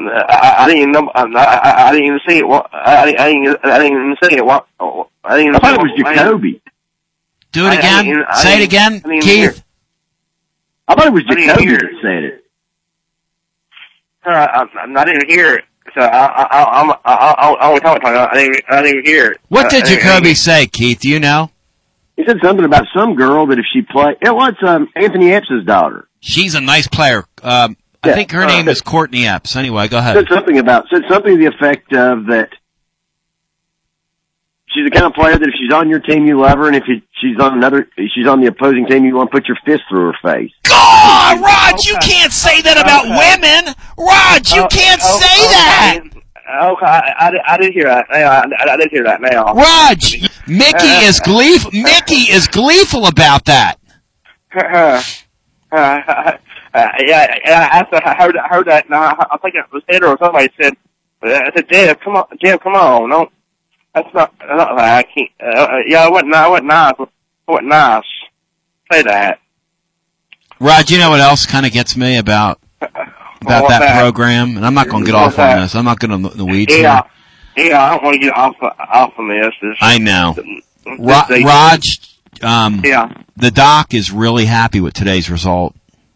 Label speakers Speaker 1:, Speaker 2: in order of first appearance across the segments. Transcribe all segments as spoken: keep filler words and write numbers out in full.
Speaker 1: I, I didn't even know. I, I, I didn't even see it. I, I, didn't, I didn't even see it. What? I didn't even
Speaker 2: I thought it was Jacoby.
Speaker 3: Do it again.
Speaker 1: I, I
Speaker 3: Say it again, Keith.
Speaker 2: I thought it was Jacoby that said it.
Speaker 1: Uh, I, I didn't hear it. So I, I, I, I'm, I, I, I, I, I didn't, I didn't even hear it.
Speaker 3: What did Jacoby say, Keith? Do you know?
Speaker 2: He said something about some girl that if she play, it was um, Anthony Epps' daughter.
Speaker 3: She's a nice player. Um, I
Speaker 2: yeah.
Speaker 3: think her
Speaker 2: uh,
Speaker 3: name is Courtney Epps. Anyway, go ahead.
Speaker 2: Said something about said something to the effect of that. She's the kind of player that if she's on your team, you love her, and if you, she's on another, if she's on the opposing team, you want to put your fist through her face.
Speaker 3: God, Rod, okay. You can't say that about okay. women. Rod, you
Speaker 1: okay.
Speaker 3: can't
Speaker 1: okay.
Speaker 3: say
Speaker 1: okay.
Speaker 3: that.
Speaker 1: Okay, I, I, I did hear that. I, I, I did hear that now.
Speaker 3: Raj, Mickey is gleeful. Mickey is gleeful about that.
Speaker 1: Uh, uh, uh, yeah, yeah. I, I heard, I heard that. Now I think it was Ed or somebody said. I said, Deb, come on, Deb, come on. Don't. That's not. not I can't. Uh, yeah, it wasn't. It wasn't nice. It wasn't nice. Say that.
Speaker 3: Raj, you know what else kind of gets me about. About that, that program, and I'm not going to get off
Speaker 1: that?
Speaker 3: on this. I'm not going to the weeds
Speaker 1: yeah.
Speaker 3: here.
Speaker 1: Yeah, I don't want to get off off on this. this
Speaker 3: I know.
Speaker 1: This,
Speaker 3: Ra-
Speaker 1: this,
Speaker 3: Raj, um,
Speaker 1: yeah.
Speaker 3: the doc is really happy with today's result.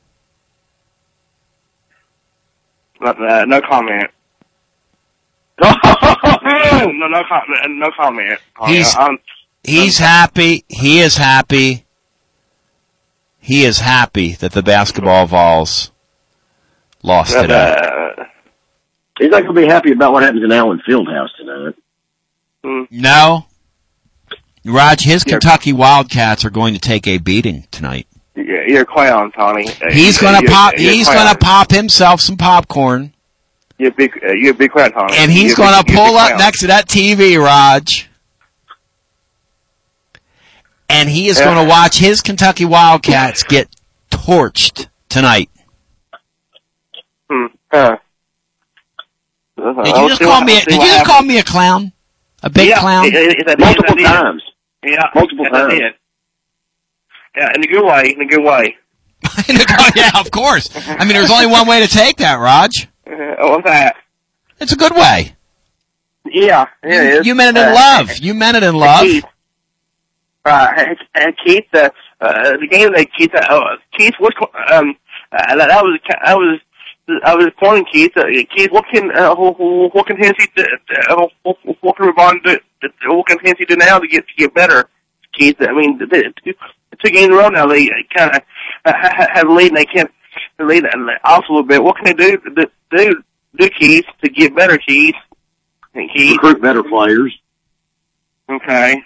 Speaker 1: But, uh, no comment. no, no, no comment. No comment.
Speaker 3: He's
Speaker 1: um,
Speaker 3: he's happy. He is happy. He is happy that the basketball Vols lost today.
Speaker 1: Uh,
Speaker 2: He's not going to be happy about what happens in Allen Fieldhouse tonight.
Speaker 1: Mm.
Speaker 3: No. Raj, his yeah. Kentucky Wildcats are going to take a beating tonight.
Speaker 1: You're a clown, Tony.
Speaker 3: He's going to pop. He's going to pop himself some popcorn.
Speaker 1: You're a big. Uh, you're a big clown, Tony.
Speaker 3: And he's going to pull up next to that T V, Raj. And he is yeah. going to watch his Kentucky Wildcats get torched tonight.
Speaker 1: Hmm. Uh,
Speaker 3: did you just call me? A, did you just call me a clown? A big
Speaker 1: yeah,
Speaker 3: clown?
Speaker 1: It, it, it,
Speaker 2: Multiple
Speaker 1: it,
Speaker 2: times.
Speaker 1: Yeah,
Speaker 2: multiple times.
Speaker 1: Yeah, in a good way. In a good way.
Speaker 3: Yeah, of course. I mean, there's only one way to take that, Raj.
Speaker 1: Uh, what's that?
Speaker 3: It's a good way.
Speaker 1: Yeah, it
Speaker 3: you,
Speaker 1: is.
Speaker 3: You meant it in uh, love. You meant it in love.
Speaker 1: Keith, uh, and Keith, uh, uh, the game that Keith, uh, Keith, what, um, uh, that was, I was. I was calling Keith. Uh, Keith, what can uh, what can Hennessy do? Uh, what, what can Ravon do? What can Hennessy do now to get to get better? Keith, I mean, the, the, the two games in a row now they kind of uh, have a lead and they can't lead off a little bit. What can they do? Do do, do Keith to get better? Keith, and Keith,
Speaker 2: recruit better players.
Speaker 1: Okay.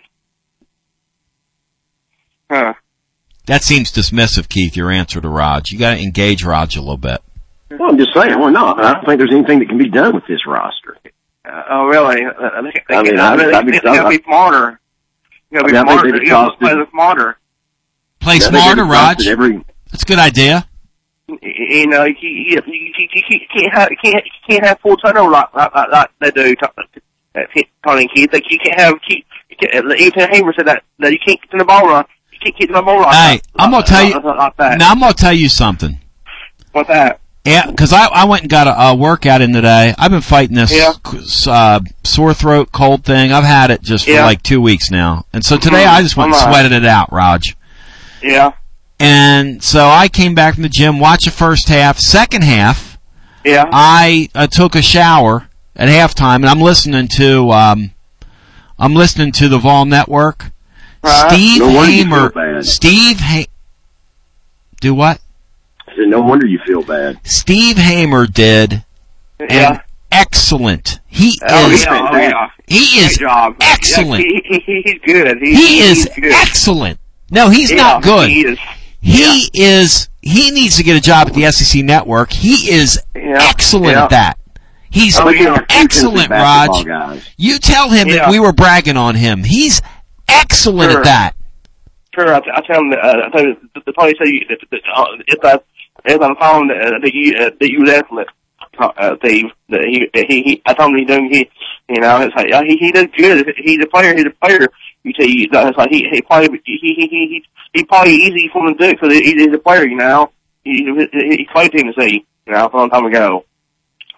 Speaker 1: Huh.
Speaker 3: That seems dismissive, Keith. Your answer to Raj. You got to engage Raj a little bit.
Speaker 2: Well, I'm just saying, we're not. I don't think there's anything that can be done with this roster.
Speaker 1: Uh, oh, really? Uh, they, they,
Speaker 2: I mean,
Speaker 1: I,
Speaker 2: I,
Speaker 1: really,
Speaker 2: I mean,
Speaker 1: they gotta be smarter. You gotta be
Speaker 2: I mean,
Speaker 1: smarter. You gotta play smarter.
Speaker 3: Play yeah, smarter, Raj. Every... That's a good idea.
Speaker 1: You know, you, you, you, you, you can't have, you can't, you can't have full turnover like, like, like, like they do, Tony and Keith. Like, you can't have, keep, Ethan Hamer said that, that you can't get in the ball run. You can't get in the ball run.
Speaker 3: Hey,
Speaker 1: like,
Speaker 3: I'm gonna tell you,
Speaker 1: like that.
Speaker 3: now I'm gonna tell you something.
Speaker 1: What's that?
Speaker 3: Yeah, because I, I went and got a, a workout in today. I've been fighting this
Speaker 1: yeah.
Speaker 3: uh, sore throat, cold thing. I've had it just for
Speaker 1: yeah.
Speaker 3: like two weeks now. And so today I just went and sweated it out, Raj.
Speaker 1: Yeah.
Speaker 3: And so I came back from the gym, watched the first half. Second half,
Speaker 1: yeah.
Speaker 3: I uh, took a shower at halftime, and I'm listening to um, I'm listening to the Vol Network.
Speaker 1: Right.
Speaker 3: Steve
Speaker 2: no
Speaker 3: Hamer. Steve Ha- Do what?
Speaker 2: No wonder you feel bad.
Speaker 3: Steve Hamer did
Speaker 1: yeah.
Speaker 3: an excellent. He
Speaker 1: oh,
Speaker 3: is.
Speaker 1: Yeah, oh, yeah.
Speaker 3: He is
Speaker 1: job.
Speaker 3: excellent.
Speaker 1: Yeah, he, he, he's good. He,
Speaker 3: he is
Speaker 1: he's good.
Speaker 3: excellent. No, he's
Speaker 1: yeah,
Speaker 3: not good.
Speaker 1: He is.
Speaker 3: He yeah. is. He needs to get a job at the S E C Network. He is
Speaker 1: yeah.
Speaker 3: excellent
Speaker 1: yeah.
Speaker 3: at that. He's
Speaker 1: oh, yeah.
Speaker 3: excellent, Raj.
Speaker 2: Guys.
Speaker 3: You tell him
Speaker 1: yeah.
Speaker 3: that we were bragging on him. He's excellent
Speaker 1: sure.
Speaker 3: at that.
Speaker 1: Sure, I, I tell him. Uh, I tell him the, the Tony said if I. As I'm following uh, that you uh, that you was excellent, uh, Steve. That he, he he I told him he doing he you know it's like uh, he he does good. He's a player. He's a player. You say you, it's like he he probably he he he he, he probably easy for him to do because he, he's a player. You know he he, he played Tennessee. You know a long time ago.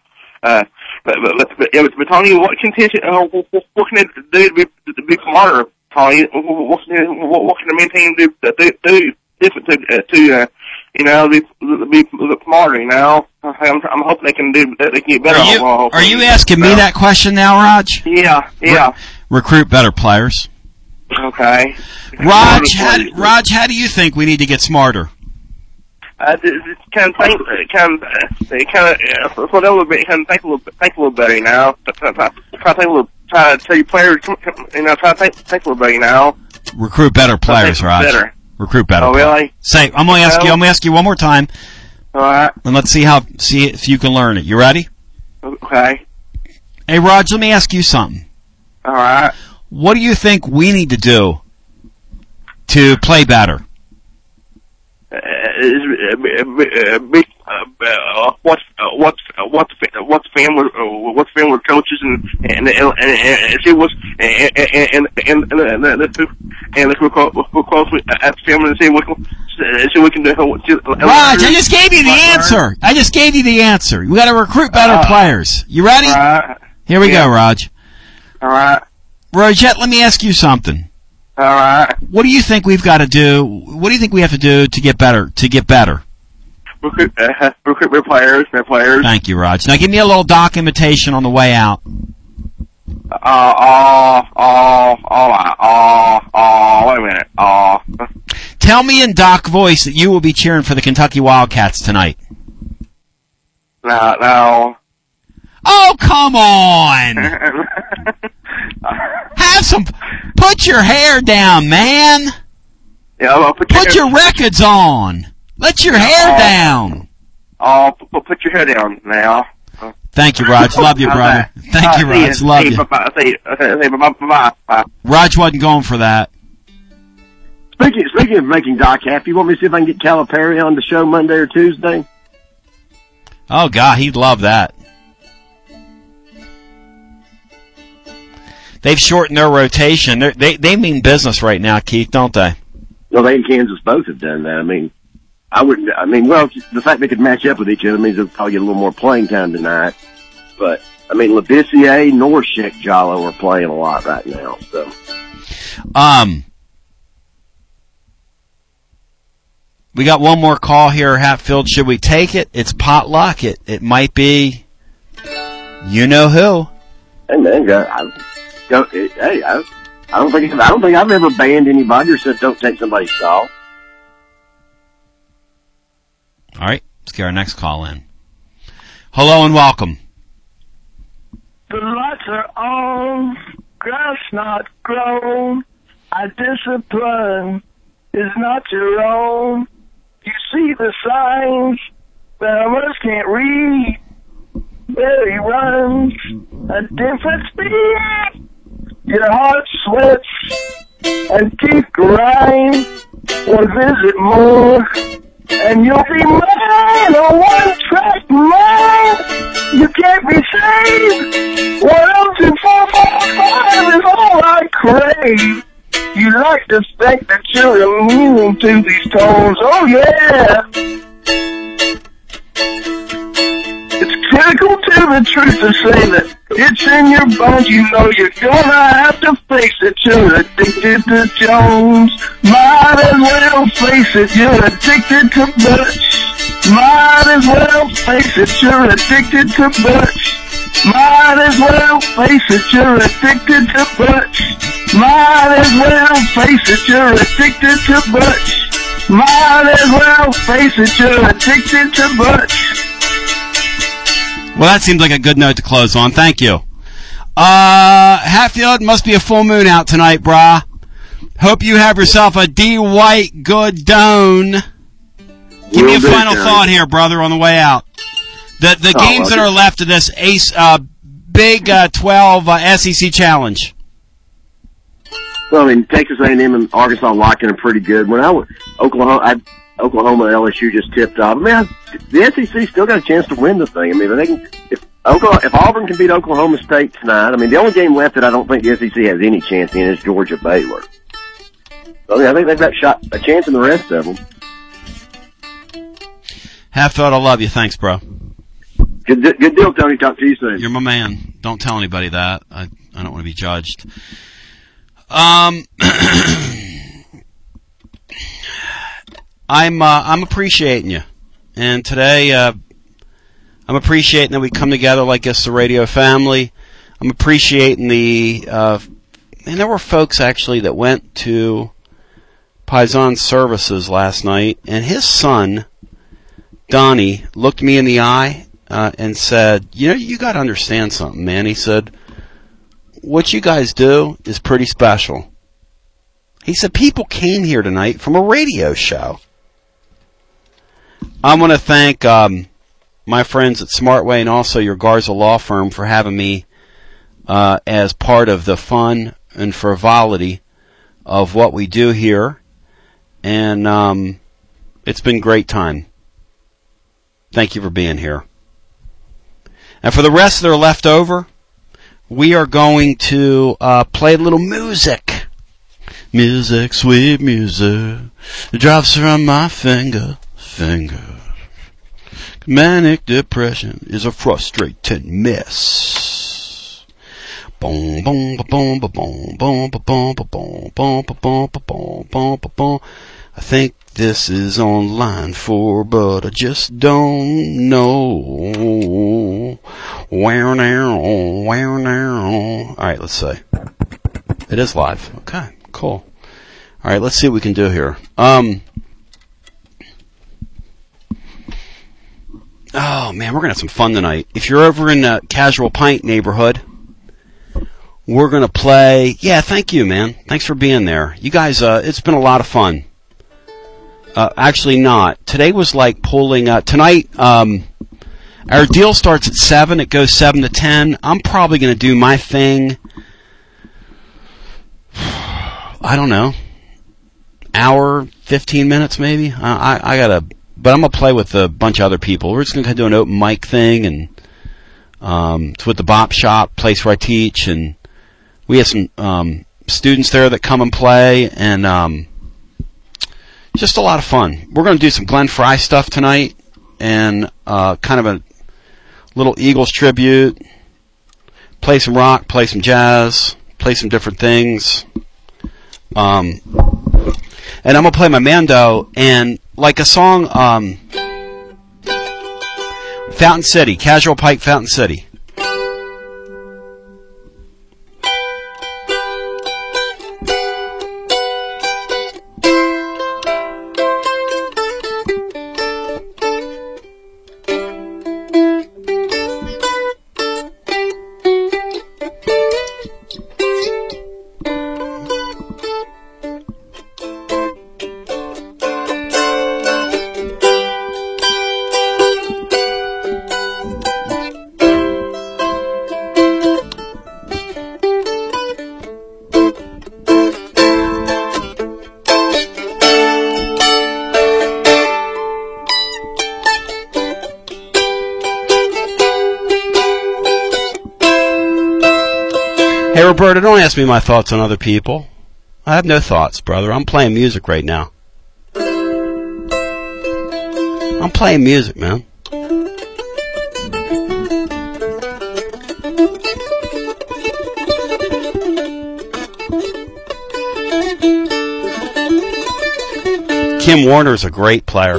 Speaker 1: Uh, but, but, but, but, yeah, but Tony, what can uh, what, what can it do to be, to be smarter, Tony? What can it, what, what can it maintain to do, do different to, uh, to uh, you know, be, be smarter? You know, I'm, I'm hoping they can do they can get better.
Speaker 3: Are you, are you asking me that question now, Raj?
Speaker 1: Yeah, yeah.
Speaker 3: Re- recruit better players.
Speaker 1: Okay.
Speaker 3: Raj, how, Raj, how do you think we need to get smarter?
Speaker 1: Uh, just kind of think, kind of, uh, kind of, uh, for a little bit, kind of think a little, think a little better, you know. Try, try, try to think a little, try to tell your players, you know, try to think, think a little better, you know.
Speaker 3: Recruit better players, Raj. Better. Recruit better.
Speaker 1: Oh, really?
Speaker 3: Players. Say, I'm gonna ask you. I'm gonna ask you one more time.
Speaker 1: All right.
Speaker 3: And let's see how, see if you can learn it. You ready?
Speaker 1: Okay.
Speaker 3: Hey, Raj, let me ask you something.
Speaker 1: All right.
Speaker 3: What do you think we need to do to play better?
Speaker 1: Uh, uh, uh, what's uh, what's uh, what's what's family uh, what's family coaches and and and, and, and see what's and and and and and and who calls at family and see what see we can do.
Speaker 3: Raj, I just gave you the answer. I just gave you the answer. We got to recruit better uh, players. You ready?
Speaker 1: Right.
Speaker 3: Here we
Speaker 1: yeah.
Speaker 3: go, Raj.
Speaker 1: All right.
Speaker 3: Rajette, let me ask you something.
Speaker 1: All right.
Speaker 3: What do you think we've got to do? What do you think we have to do to get better? To get better?
Speaker 1: Recruit, uh, recruit their players, their players.
Speaker 3: Thank you, Raj. Now give me a little doc invitation on the way out.
Speaker 1: Uh, oh, oh, oh, oh, oh, wait a minute. Oh.
Speaker 3: Tell me in Doc voice that you will be cheering for the Kentucky Wildcats tonight.
Speaker 1: No, no.
Speaker 3: Oh, come on! Have some, put your hair down, man.
Speaker 1: Yeah, well, put, your,
Speaker 3: put your records on. Let your hair
Speaker 1: oh,
Speaker 3: down.
Speaker 1: Oh, put your hair down now.
Speaker 3: Thank you, Raj. Love you, brother. Thank uh, you, Raj.
Speaker 1: See,
Speaker 3: Love
Speaker 1: see,
Speaker 3: you.
Speaker 1: Bye-bye. See, see, bye-bye. Bye.
Speaker 3: Raj wasn't going for that.
Speaker 2: Speaking, speaking of making Doc happy, you want me to see if I can get Calipari on the show Monday or Tuesday?
Speaker 3: Oh, God, he'd love that. They've shortened their rotation. They're, they they mean business right now, Keith, don't they?
Speaker 2: Well, they and Kansas both have done that. I mean, I wouldn't. I mean, well, the fact they could match up with each other means they'll probably get a little more playing time tonight. But I mean, Labissiere nor Sheck Jallow are playing a lot right now. So,
Speaker 3: um, we got one more call here, Hatfield. Should we take it? It's potluck. It it might be. You know who?
Speaker 2: Hey man, I. Go, hey, I, I don't think I don't think I've ever banned anybody or said don't take somebody's call.
Speaker 3: All right, let's get our next call in. Hello and welcome.
Speaker 4: The lights are on, grass not grown. Our discipline is not your own. You see the signs, but others can't read. Barry runs a different speed. Your heart sweats and teeth grind. One visit more and you'll be mine, a one-track mind. You can't be saved. One, two, four, five, five is all I crave. You like to think that you're immune to these tones. Oh yeah. It's critical to the truth to say that it's in your bones. You know you're gonna have to face it. You're addicted to Jones. Might as well face it. You're addicted to Butch. Might as well face it. You're addicted to Butch. Might as well face it. You're addicted to Butch. Might as well face it. You're addicted to Butch. Might as well face it. You're addicted to Butch.
Speaker 3: Well, that seems like a good note to close on. Thank you. Uh, Hatfield, must be a full moon out tonight, brah. Hope you have yourself a D. White good done. Give me a final thought here, brother, on the way out. The the oh, games that are left of this Ace, uh, Big uh, twelve uh, S E C Challenge.
Speaker 2: Well, I mean, Texas A and M and Arkansas locking are pretty good. When I was Oklahoma, I, Oklahoma and L S U just tipped off. I mean, I, the S E C still got a chance to win the thing. I mean, if they can, if Oklahoma, if Auburn can beat Oklahoma State tonight, I mean, the only game left that I don't think the S E C has any chance in is Georgia Baylor. So, I mean, I think they've got shot a chance in the rest of them.
Speaker 3: Hatfield, I love you. Thanks, bro.
Speaker 2: Good, good deal, Tony. Talk to you soon.
Speaker 3: You're my man. Don't tell anybody that. I, I don't want to be judged. Um, I'm, uh, I'm appreciating you. And today, uh, I'm appreciating that we come together like this, the radio family. I'm appreciating the, uh, and there were folks actually that went to Paisan services last night, and his son, Donnie, looked me in the eye, uh, and said, you know, you gotta understand something, man. He said, what you guys do is pretty special. He said, people came here tonight from a radio show. I want to thank, um, my friends at Smartway and also your Garza Law Firm for having me uh, as part of the fun and frivolity of what we do here. And um, it's been a great time. Thank you for being here. And for the rest that are left over, we are going to uh, play a little music. Music, sweet music, it drops from my finger, finger. Manic depression is a frustrating mess. Boom, boom, boom, boom, boom, boom, boom, boom, boom, boom, boom, boom, boom, boom. I think this is online for, but I just don't know. Where now? Where now? All right, let's see. It is live. Okay, cool. All right, let's see what we can do here. Um. Oh, man, we're going to have some fun tonight. If you're over in the Casual Pint neighborhood, we're going to play... Yeah, thank you, man. Thanks for being there. You guys, uh, it's been a lot of fun. Uh, actually not. Today was like pulling... Uh, tonight, um, our deal starts at seven. It goes seven to ten. I'm probably going to do my thing... I don't know. Hour, fifteen minutes maybe? I, I, I got to... But I'm going to play with a bunch of other people. We're just going to do an open mic thing, and um, it's with the Bop Shop, place where I teach, and we have some um, students there that come and play, and um, just a lot of fun. We're going to do some Glenn Frey stuff tonight, and uh, kind of a little Eagles tribute, play some rock, play some jazz, play some different things. Um, and I'm going to play my Mando, and like a song, um, Fountain City, Casual Pike, Fountain City. Hey, Roberta, don't ask me my thoughts on other people. I have no thoughts, brother. I'm playing music right now. I'm playing music, man. Kim Warner's a great player.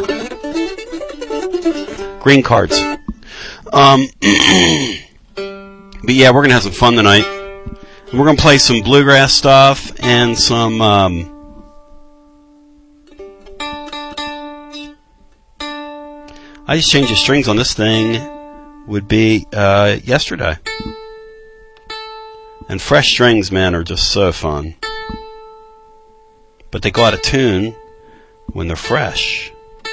Speaker 3: Green cards. Um, but yeah, we're gonna have some fun tonight. We're going to play some bluegrass stuff and some, um, I just changed the strings on this thing, would be, uh, yesterday. And fresh strings, man, are just so fun. But they go out of tune when they're fresh.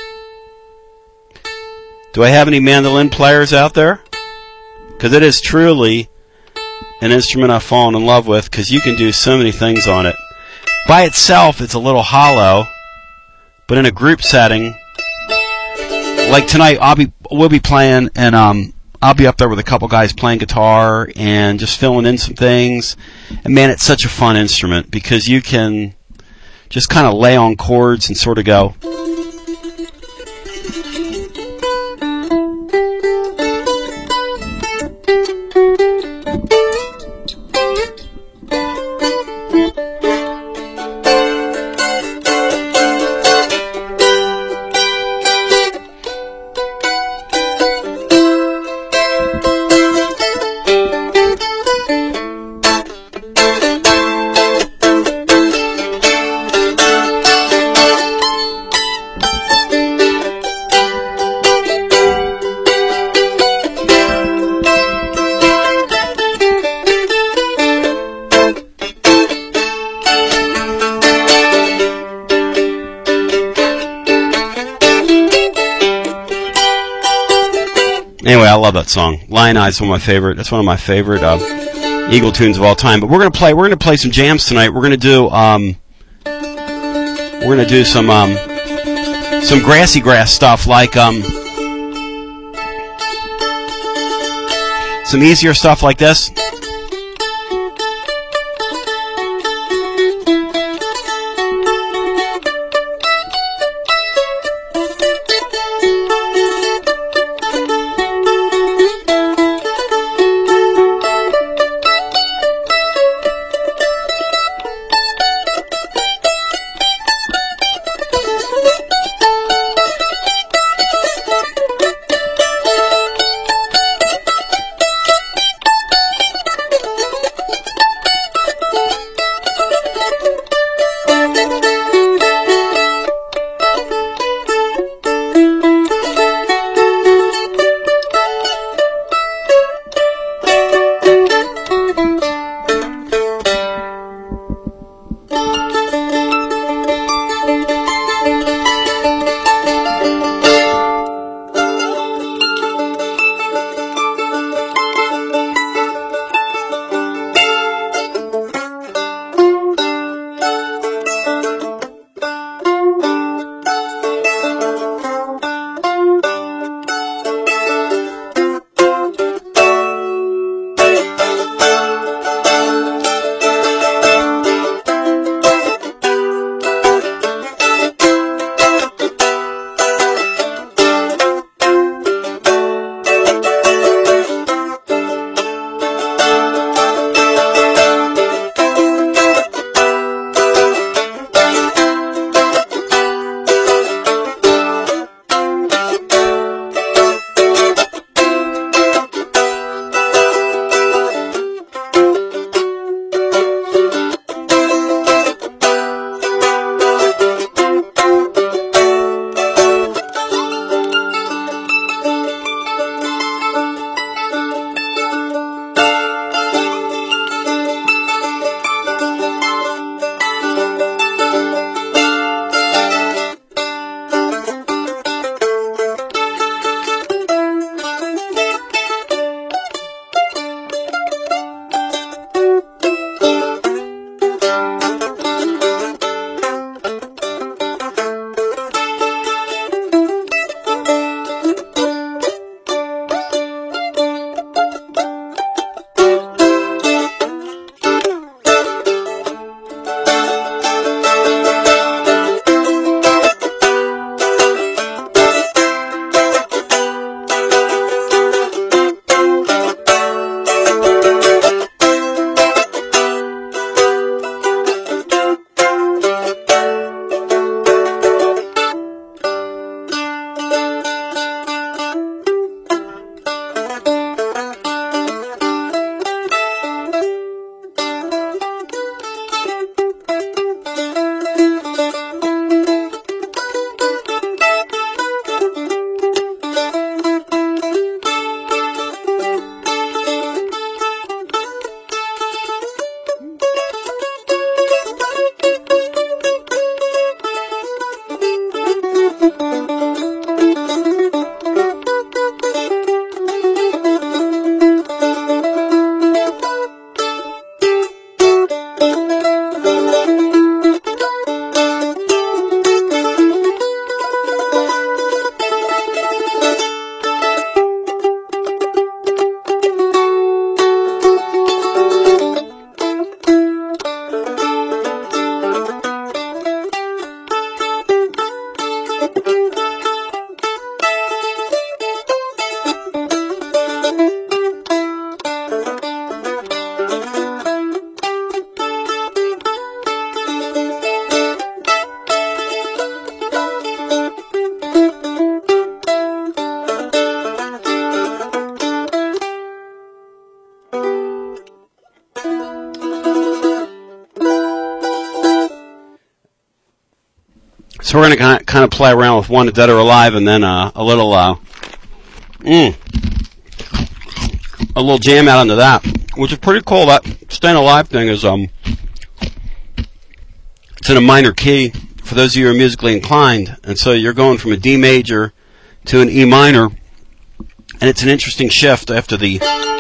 Speaker 3: Do I have any mandolin players out there? Because it is truly an instrument I've fallen in love with, because you can do so many things on it. By itself, it's a little hollow, but in a group setting, like tonight, I'll be we'll be playing, and um, I'll be up there with a couple guys playing guitar and just filling in some things. And man, it's such a fun instrument because you can just kind of lay on chords and sort of go. Anyway, I love that song. Lion Eyes is one of my favorite. That's one of my favorite uh, Eagle tunes of all time. But we're gonna play. We're gonna play some jams tonight. We're gonna do. Um, we're gonna do some um, some grassy grass stuff, like um, some easier stuff like this. So we're going to kind of play around with One Dead or Alive, and then uh, a little, uh, mm, a little jam out into that, which is pretty cool. That Staying Alive thing is um, it's in a minor key for those of you who are musically inclined, and so you're going from a D major to an E minor, And it's an interesting shift after the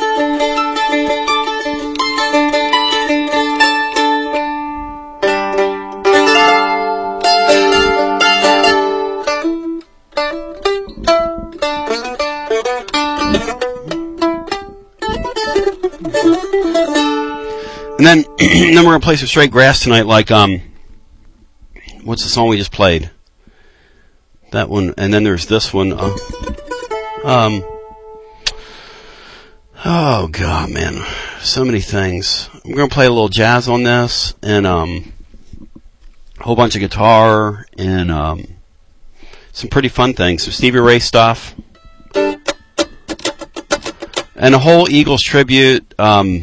Speaker 3: and then then we're gonna play some straight grass tonight, like um what's the song we just played? That one, and then there's this one. Uh, um Oh God, man, so many things. I'm gonna play a little jazz on this, and um, a whole bunch of guitar, and um, some pretty fun things. Some Stevie Ray stuff, and a whole Eagles tribute. Um,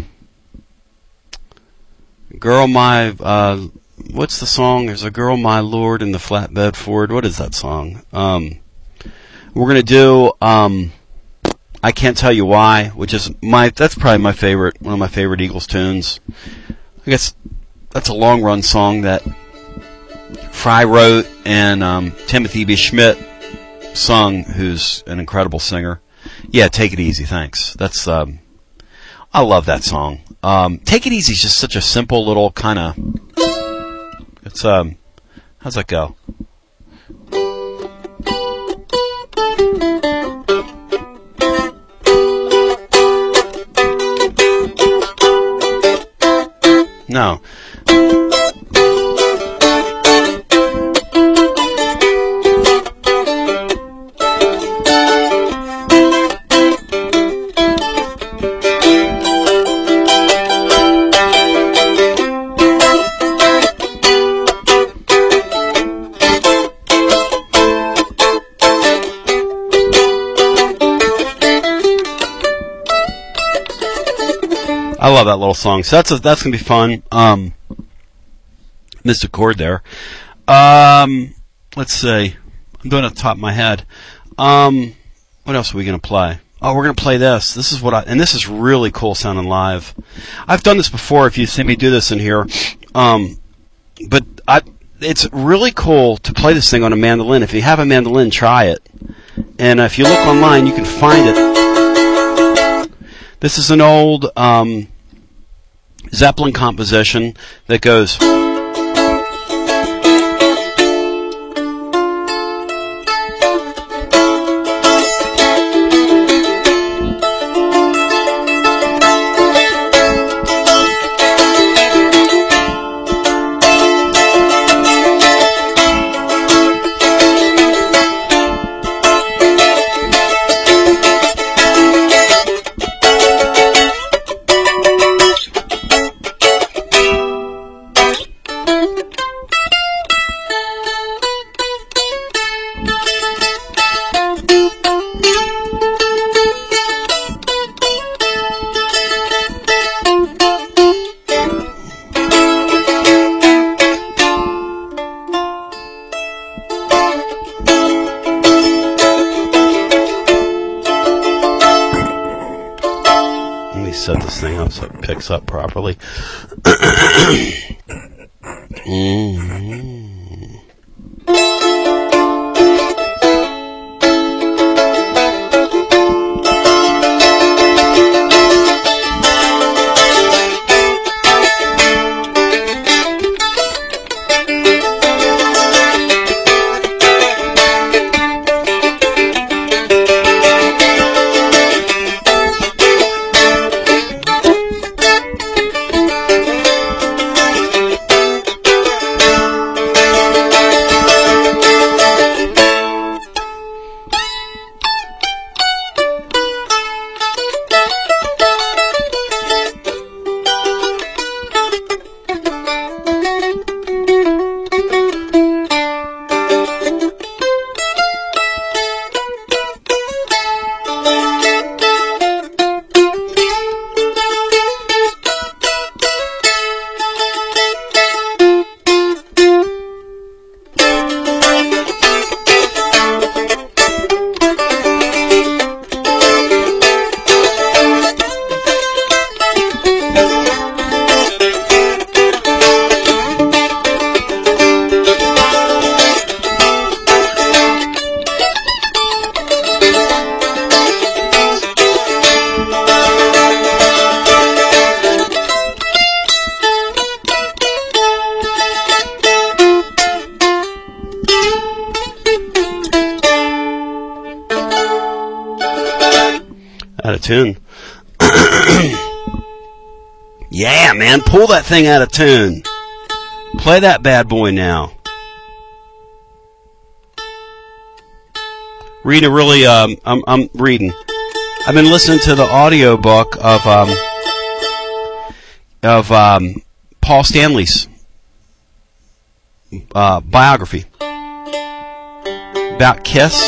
Speaker 3: girl, my uh, what's the song? There's a girl, my lord, in the flatbed Ford. What is that song? Um, we're gonna do. Um, I Can't Tell You Why, which is my, that's probably my favorite, one of my favorite Eagles tunes. I guess that's a long run song that Fry wrote and um, Timothy B. Schmidt sung, who's an incredible singer. Yeah, Take It Easy, thanks. That's, um, I love that song. Um, Take It Easy is just such a simple little kind of, it's, um, how's that go? No. I love that little song. So that's a, that's gonna be fun. Um, missed a chord there. Um, let's see. I'm doing it off the top of my head. Um, what else are we gonna play? Oh, we're gonna play this. This is what I, and this is really cool sounding live. I've done this before. If you've seen me do this in here, um, but I, it's really cool to play this thing on a mandolin. If you have a mandolin, try it. And if you look online, you can find it. This is an old um, Zeppelin composition that goes. Set this thing up so it picks up properly. mm-hmm. tune. Yeah, man, pull that thing out of tune. Play that bad boy now. Reading a really, um, I'm, I'm reading. I've been listening to the audio book of, um, of, um, Paul Stanley's, uh, biography about Kiss.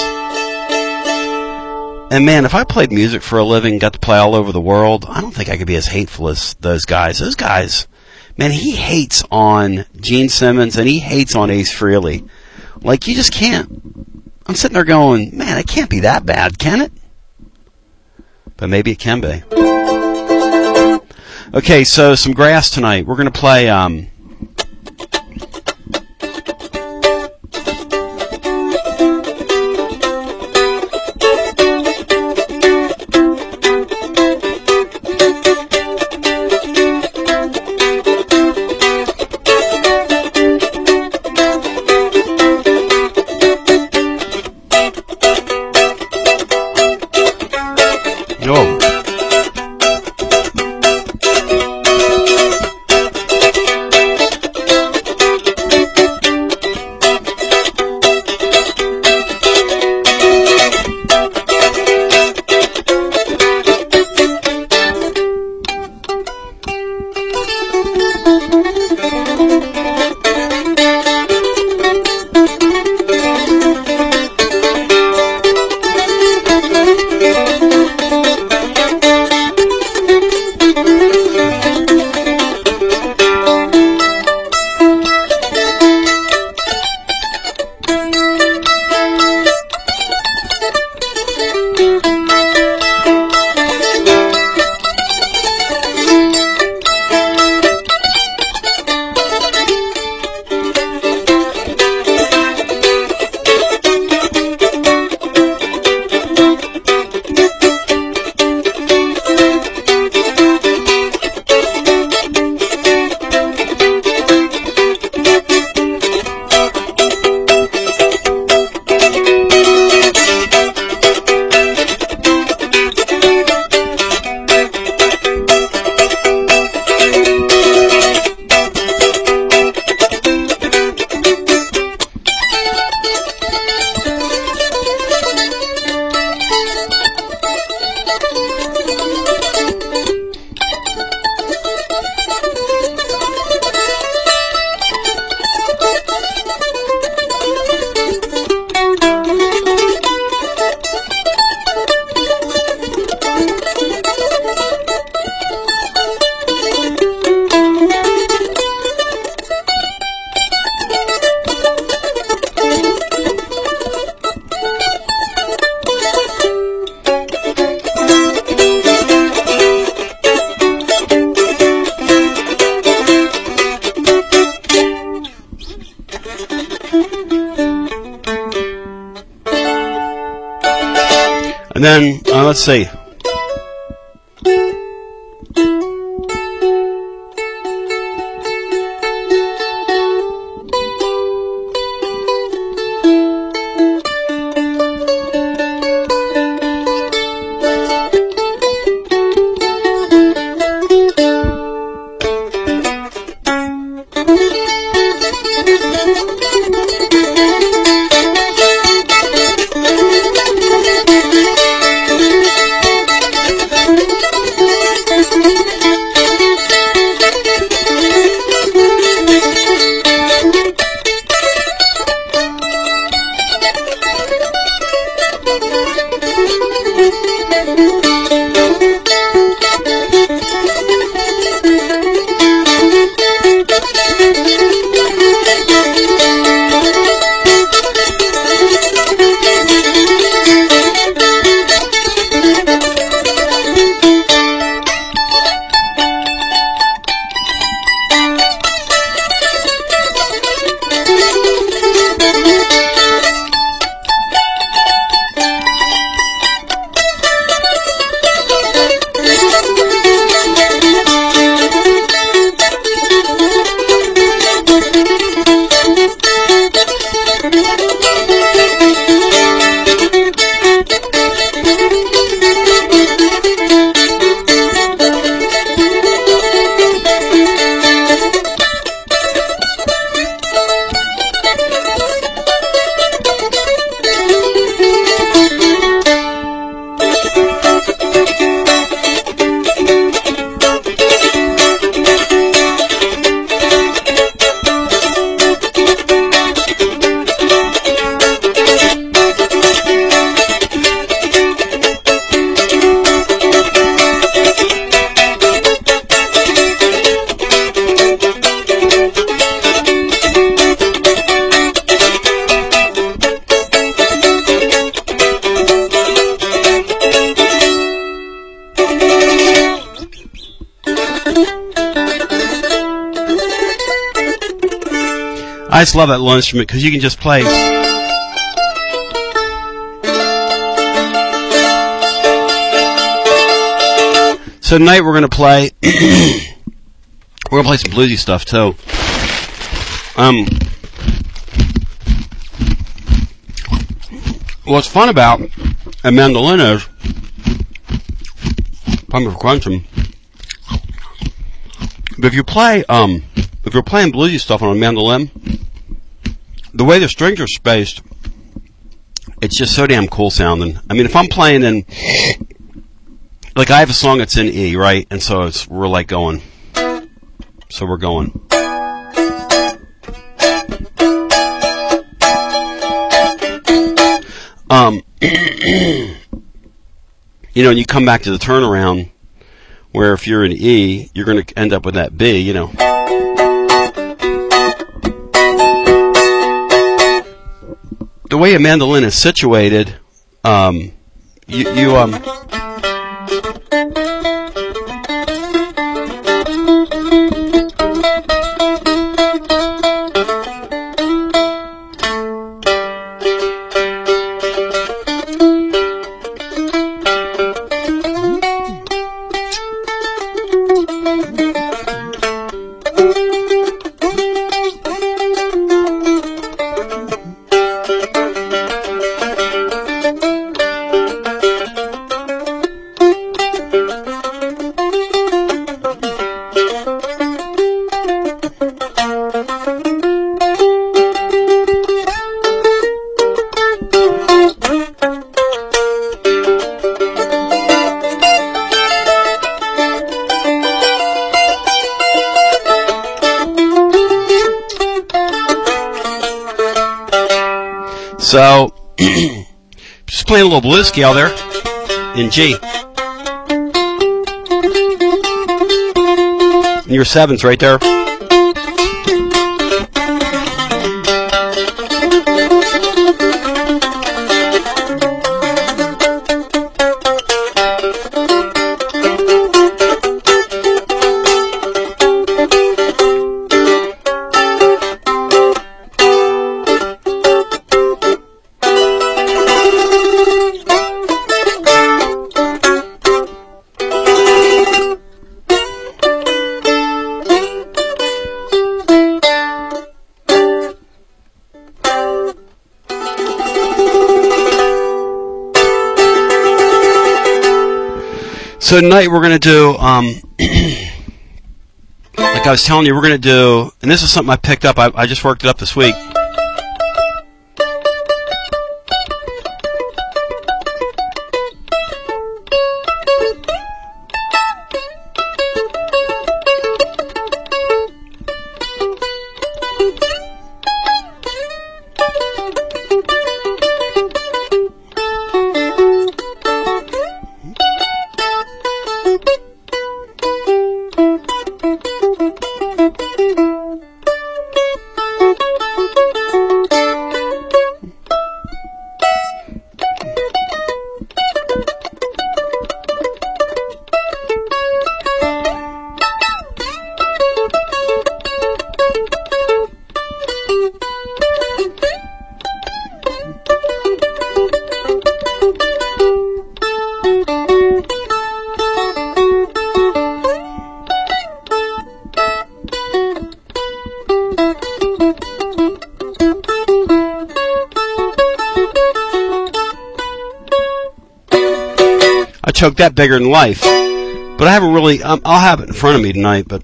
Speaker 3: And man, if I played music for a living, got to play all over the world, I don't think I could be as hateful as those guys. Those guys, man, he hates on Gene Simmons and he hates on Ace Frehley. Like, you just can't. I'm sitting there going, man, it can't be that bad, can it? But maybe it can be. Okay, so some grass tonight. We're going to play, um, And then, uh, let's see. I just love that little instrument because you can just play. So tonight we're gonna play. We're gonna play some bluesy stuff too. Um, what's fun about a mandolin is, pardon me for crunching, but if you play, um, if you're playing bluesy stuff on a mandolin, the way the strings are spaced, it's just so damn cool sounding. I mean, if I'm playing in, like I have a song that's in E, right, and so it's we're like going, so we're going. Um, you know, and you come back to the turnaround, where if you're in E, you're going to end up with that B, you know. The way a mandolin is situated, um, you, you, um, so, just playing a little blues scale there, in G. And your sevenths right there. So tonight we're going to do, um, like I was telling you, we're going to do, and this is something I picked up, I, I just worked it up this week. Choke that bigger than life, but I haven't really. Um, I'll have it in front of me tonight. But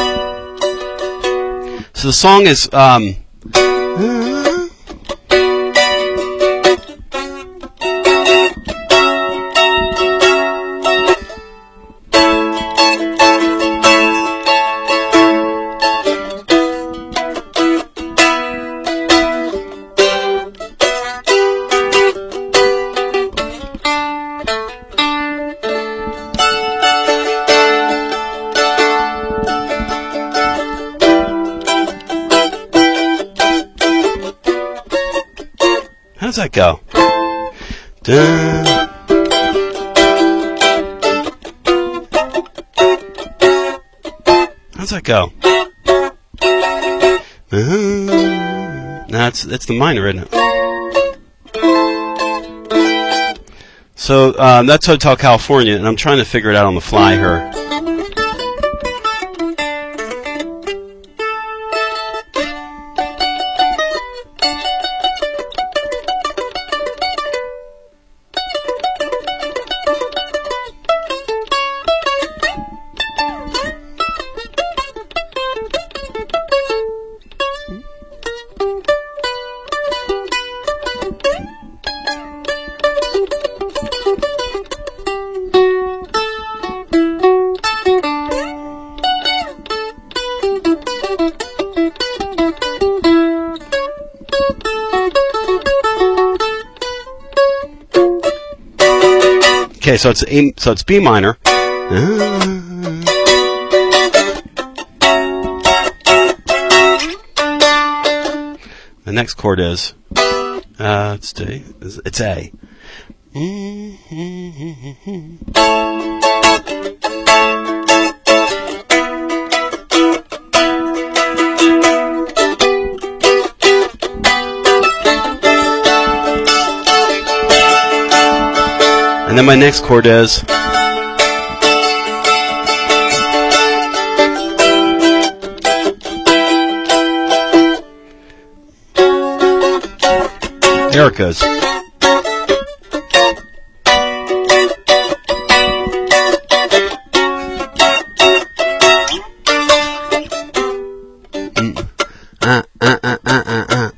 Speaker 3: so the song is. Um, How does that go? Dun. How does that go? Uh-huh. That's it's the minor, isn't it? So um, that's Hotel California, and I'm trying to figure it out on the fly here. Okay, so it's A, so it's B minor. The next chord is uh, it's D. It's A. And then my next chord is there it goes. Mm. Uh, uh, uh, uh, uh, uh.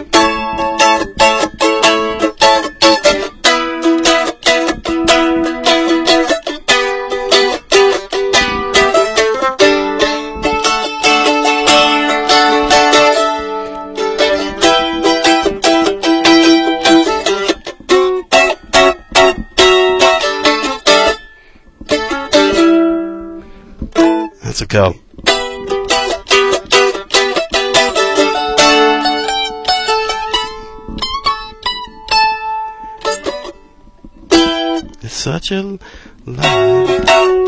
Speaker 3: Let's go. It's such a lie.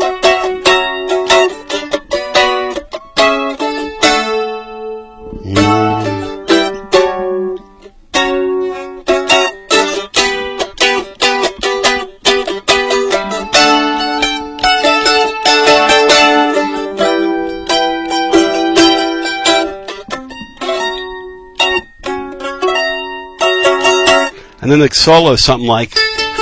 Speaker 3: And then the solo is something like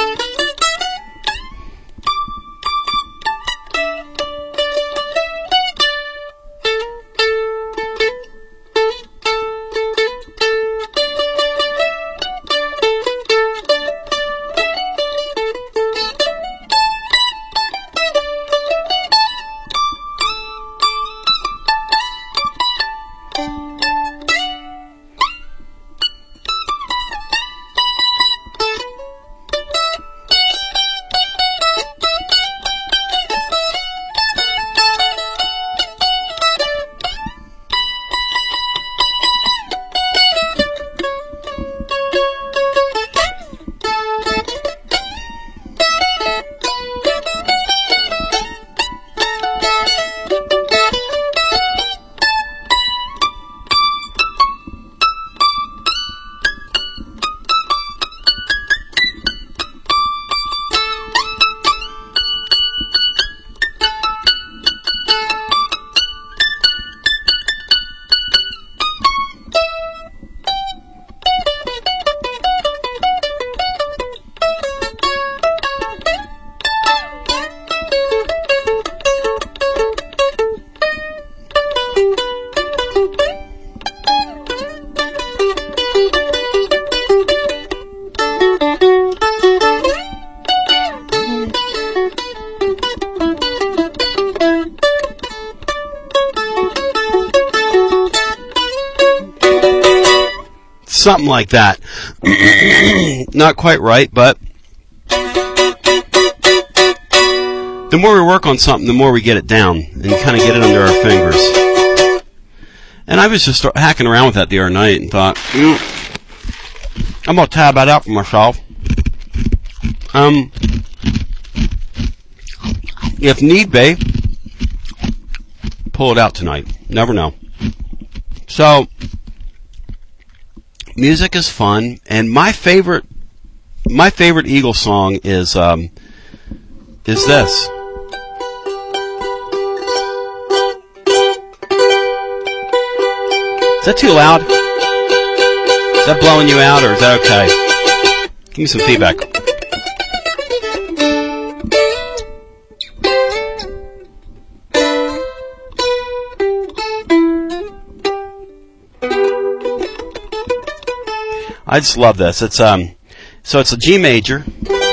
Speaker 3: something like that. Not quite right, but the more we work on something, the more we get it down and kind of get it under our fingers. And I was just hacking around with that the other night and thought, mm, I'm going to tab that out for myself. Um, if need be, pull it out tonight. Never know. So, music is fun, and my favorite, my favorite Eagles song is, um, is this. Is that too loud? Is that blowing you out, or is that okay? Give me some feedback. I just love this. It's um, so it's a G major.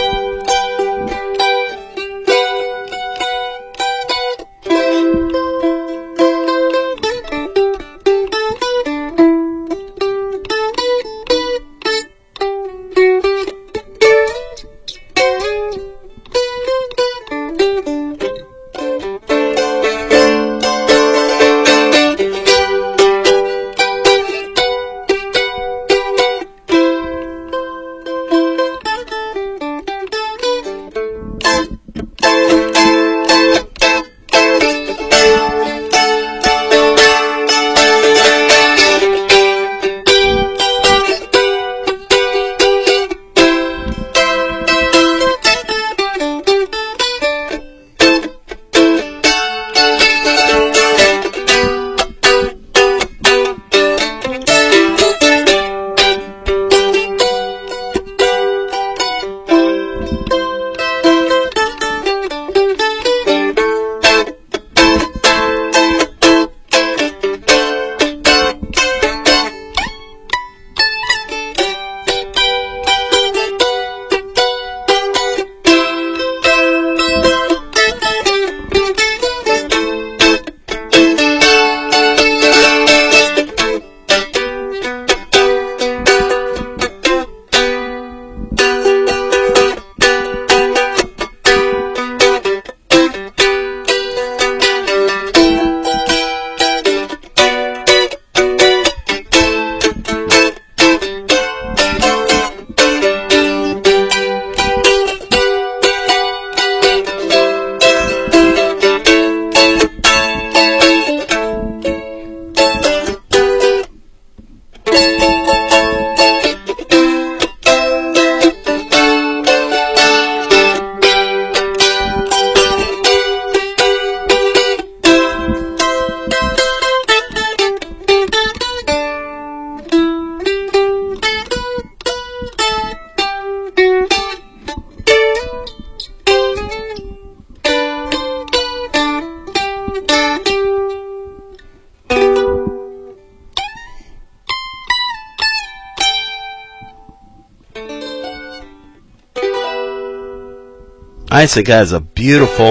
Speaker 3: I think that is a beautiful,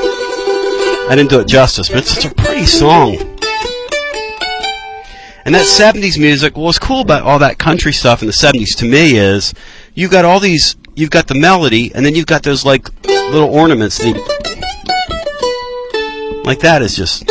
Speaker 3: I didn't do it justice, but it's such a pretty song. And that seventies music, well, what's cool about all that country stuff in the seventies to me is you've got all these, you've got the melody, and then you've got those like little ornaments that, like that is just,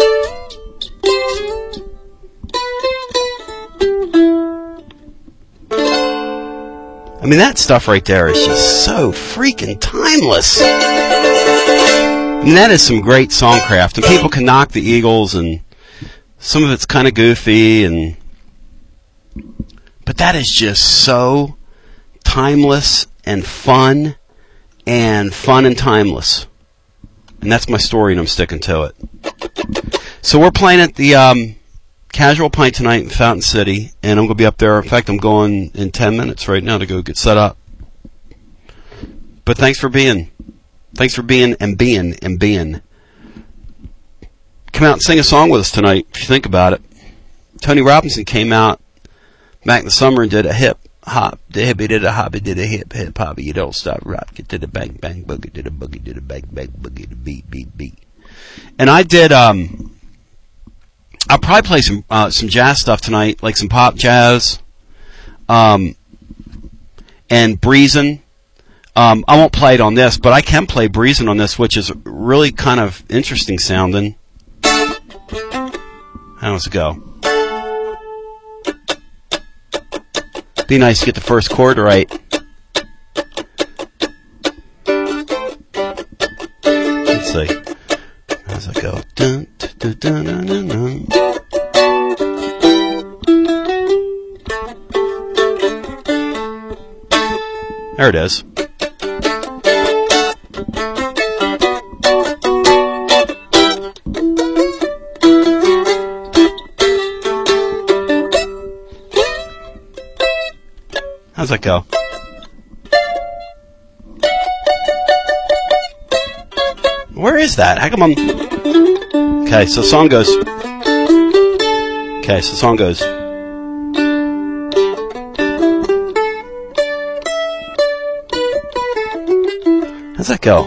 Speaker 3: I mean, that stuff right there is just so freaking timeless. And that is some great songcraft. And people can knock the Eagles, and some of it's kind of goofy, and but that is just so timeless and fun, and fun and timeless. And that's my story, and I'm sticking to it. So we're playing at the um, Casual Pint tonight in Fountain City, and I'm going to be up there. In fact, I'm going in ten minutes right now to go get set up. But thanks for being, thanks for being and being and being. Come out and sing a song with us tonight, if you think about it. Tony Robinson came out back in the summer and did a hip hop. The hippie did a hobby, did a hip hip hobby. You don't stop rock. It did a bang bang boogie, did a boogie, did a bang bang boogie, did a beat beat beat. And I did. um I'll probably play some uh, some jazz stuff tonight, like some pop jazz, um, and breezin'. Um, I won't play it on this, but I can play breezin' on this, which is really kind of interesting sounding. How does it go? Be nice to get the first chord right. Let's see. How does it go? Dun, dun, dun, dun, dun, dun. There it is. How's that go? Where is that? How come I'm... Okay, so the song goes... Okay, so the song goes... How's that go?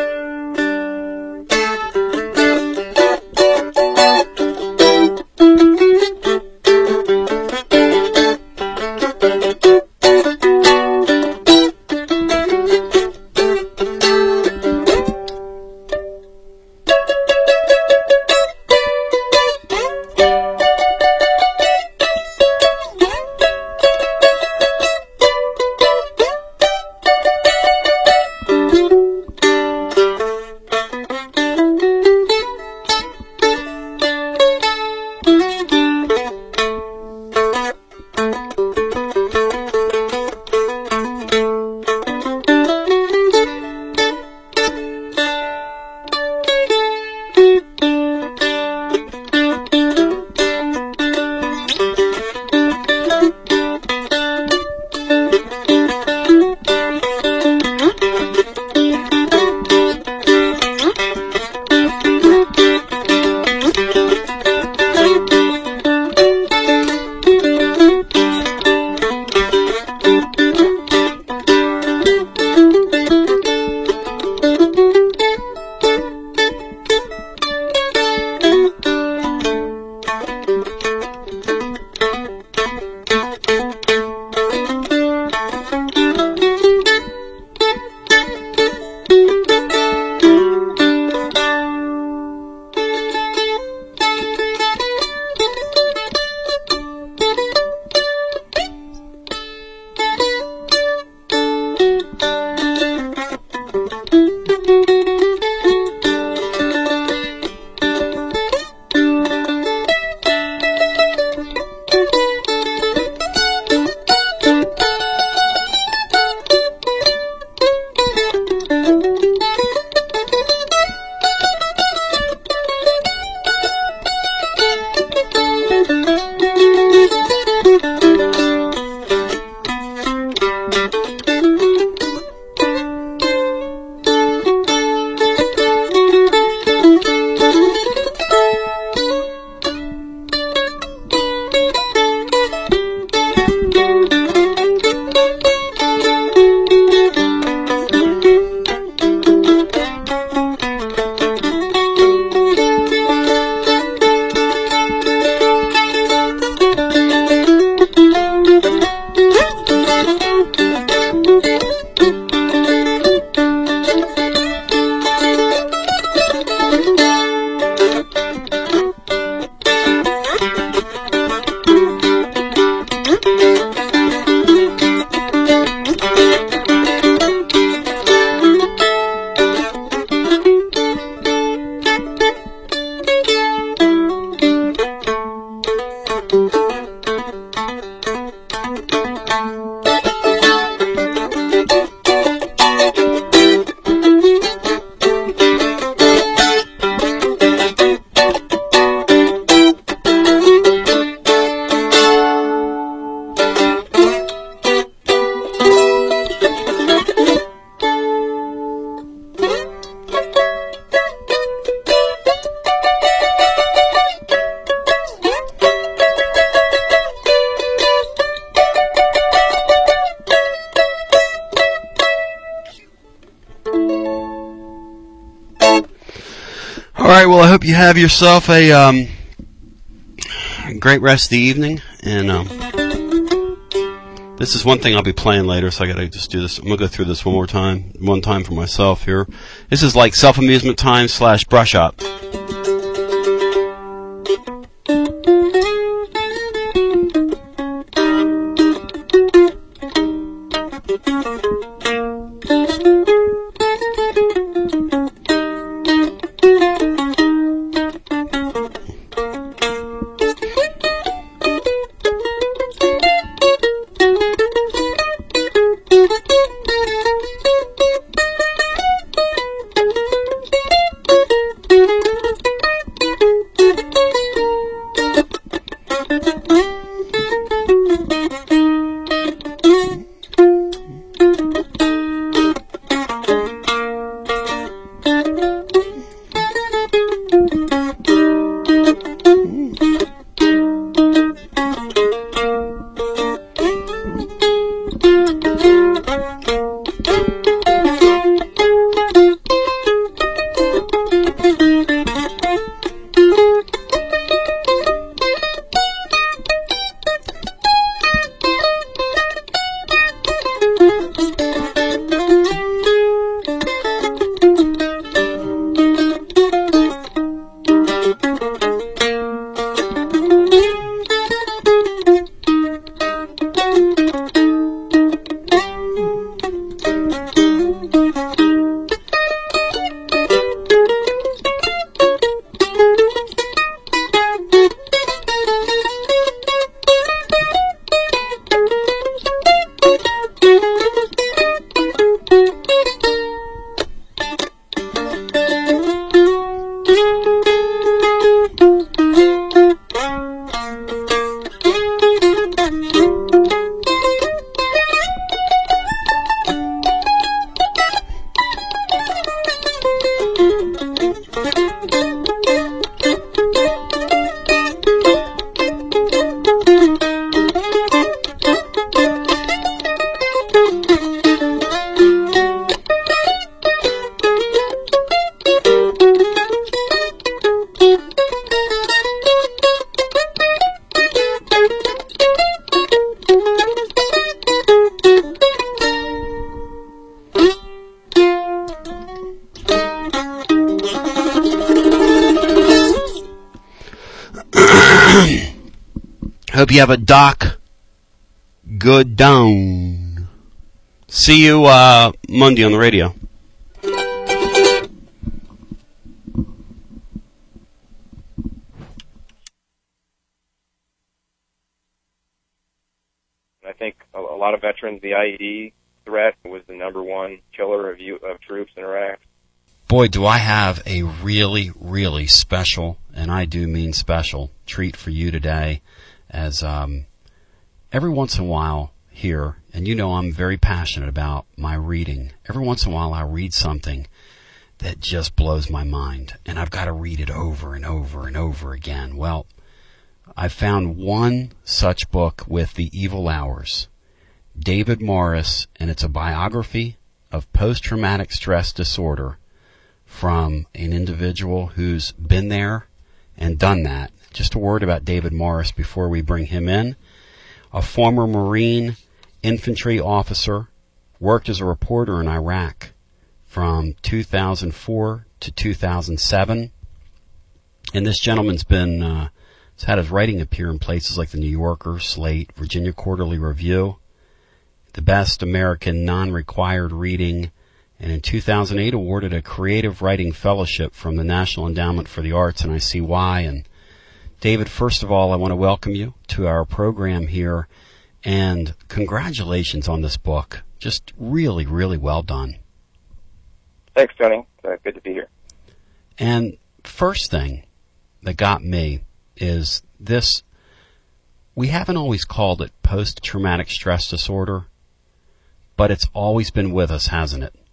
Speaker 3: right, well, I hope you have yourself a um, great rest of the evening. And um, this is one thing I'll be playing later, so I got to just do this. I'm going to go through this one more time, one time for myself here. This is like self-amusement time slash brush up. Hope you have a Doc good down. See you uh, Monday on the radio.
Speaker 5: I think a, a lot of veterans, the I E D threat was the number one killer of, you, of troops in Iraq.
Speaker 3: Boy, do I have a really, really special, and I do mean special, treat for you today, as um, every once in a while here, and you know I'm very passionate about my reading, every once in a while I read something that just blows my mind, and I've got to read it over and over and over again. Well, I found one such book with The Evil Hours, David Morris, and it's a biography of post-traumatic stress disorder from an individual who's been there and done that. Just a word about David Morris before we bring him in. A former Marine infantry officer, worked as a reporter in Iraq from two thousand four to two thousand seven. And this gentleman's been, uh, has had his writing appear in places like the New Yorker, Slate, Virginia Quarterly Review, the best American non-required reading, and in two thousand eight awarded a Creative Writing Fellowship from the National Endowment for the Arts, and I see why. And David, first of all, I want to welcome you to our program here, and congratulations on this book. Just really, really well done.
Speaker 5: Thanks, Tony. Uh, good to be here.
Speaker 3: And first thing that got me is this, we haven't always called it post-traumatic stress disorder, but it's always been with us, hasn't it?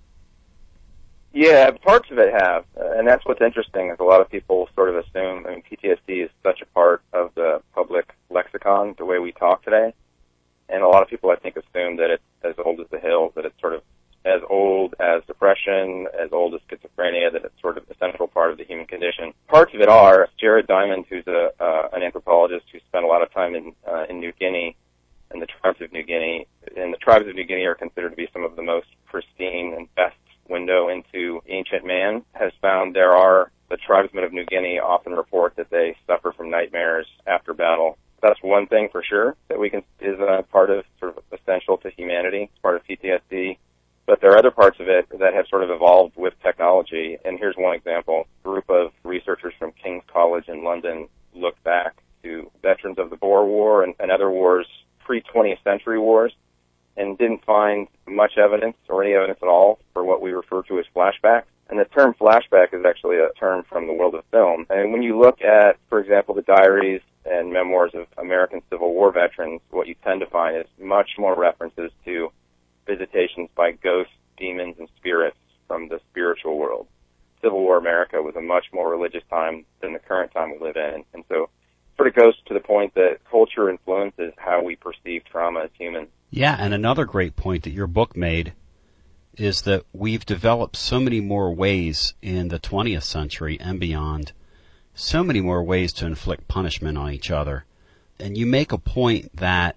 Speaker 5: Yeah, parts of it have, and that's what's interesting is a lot of people sort of assume, I mean, P T S D is such a part of the public lexicon, the way we talk today, and a lot of people, I think, assume that it's as old as the hills, that it's sort of as old as depression, as old as schizophrenia, that it's sort of a central part of the human condition. Parts of it are. Jared Diamond, who's a, uh, an anthropologist who spent a lot of time in, uh, in New Guinea, and the tribes of New Guinea, and the tribes of New Guinea are considered to be some of the most pristine and best window into ancient man, has found there are, the tribesmen of New Guinea often report that they suffer from nightmares after battle. That's one thing for sure that we can, is a part of, sort of essential to humanity, it's part of P T S D. But there are other parts of it that have sort of evolved with technology, and here's one example. A group of researchers from King's College in London looked back to veterans of the Boer War and, and other wars, pre-twentieth century wars, and didn't find much evidence or any evidence at all for what we refer to as flashbacks. And the term flashback is actually a term from the world of film. And when you look at, for example, the diaries and memoirs of American Civil War veterans, what you tend to find is much more references to visitations by ghosts, demons, and spirits from the spiritual world. Civil War America was a much more religious time than the current time we live in. And so it sort of goes to the point that culture influences how we perceive trauma as humans.
Speaker 3: Yeah, and another great point that your book made is that we've developed so many more ways in the twentieth century and beyond, so many more ways to inflict punishment on each other. And you make a point that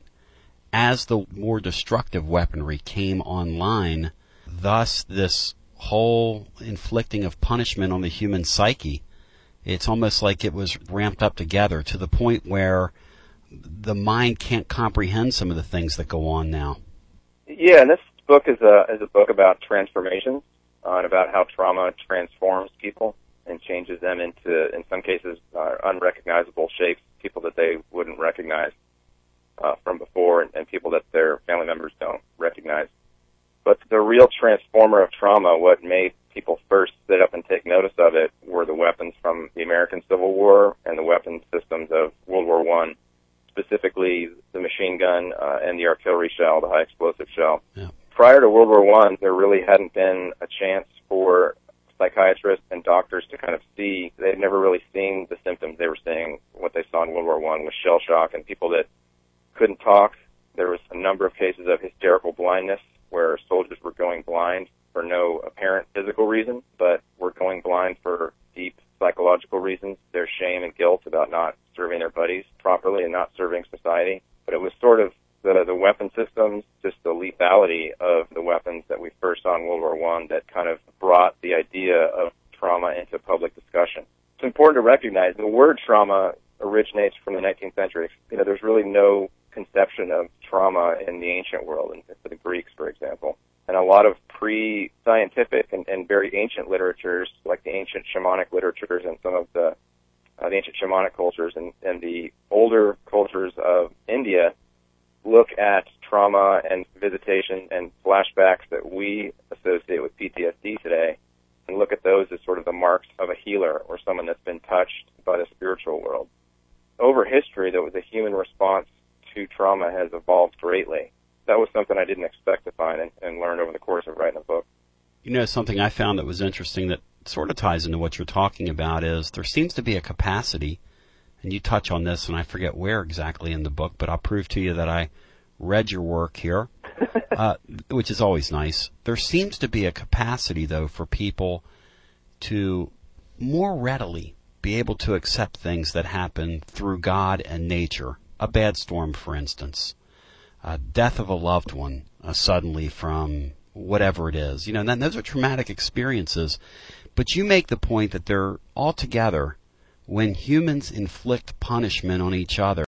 Speaker 3: as the more destructive weaponry came online, thus this whole inflicting of punishment on the human psyche, it's almost like it was ramped up together to the point where the mind can't comprehend some of the things that go on now.
Speaker 5: Yeah, and this book is a is a book about transformations, uh, and about how trauma transforms people and changes them into, in some cases, uh, unrecognizable shapes, people that they wouldn't recognize uh, from before, and, and people that their family members don't recognize. But the real transformer of trauma, what made people first sit up and take notice of it, were the weapons from the American Civil War and the weapons systems of World War One. Specifically the machine gun uh, and the artillery shell, the high explosive shell.
Speaker 3: Yeah.
Speaker 5: Prior to World War One, there really hadn't been a chance for psychiatrists and doctors to kind of see. They'd never really seen the symptoms they were seeing. What they saw in World War One was shell shock and people that couldn't talk. There was a number of cases of hysterical blindness where soldiers were going blind for no apparent physical reason, but were going blind for deep psychological reasons, their shame and guilt about not serving their buddies properly and not serving society. But it was sort of the, the weapon systems, just the lethality of the weapons that we first saw in World War One that kind of brought the idea of trauma into public discussion. It's important to recognize the word trauma originates from the nineteenth century. You know, there's really no conception of trauma in the ancient world, and for the Greeks, for example. And a lot of pre-scientific and, and very ancient literatures, like the ancient shamanic literatures and some of the, uh, the ancient shamanic cultures and, and the older cultures of India, look at trauma and visitation and flashbacks that we associate with P T S D today, and look at those as sort of the marks of a healer or someone that's been touched by the spiritual world. Over history, though, the human response to trauma has evolved greatly. That was something I didn't expect to find and, and learn over the course of writing a book.
Speaker 3: You know, something I found that was interesting that sort of ties into what you're talking about is there seems to be a capacity, and you touch on this, and I forget where exactly in the book, but I'll prove to you that I read your work here, uh, which is always nice. There seems to be a capacity, though, for people to more readily be able to accept things that happen through God and nature. A bad storm, for instance. Uh, death of a loved one, uh, suddenly from whatever it is. You know, and then those are traumatic experiences. But you make the point that they're altogether, when humans inflict punishment on each other,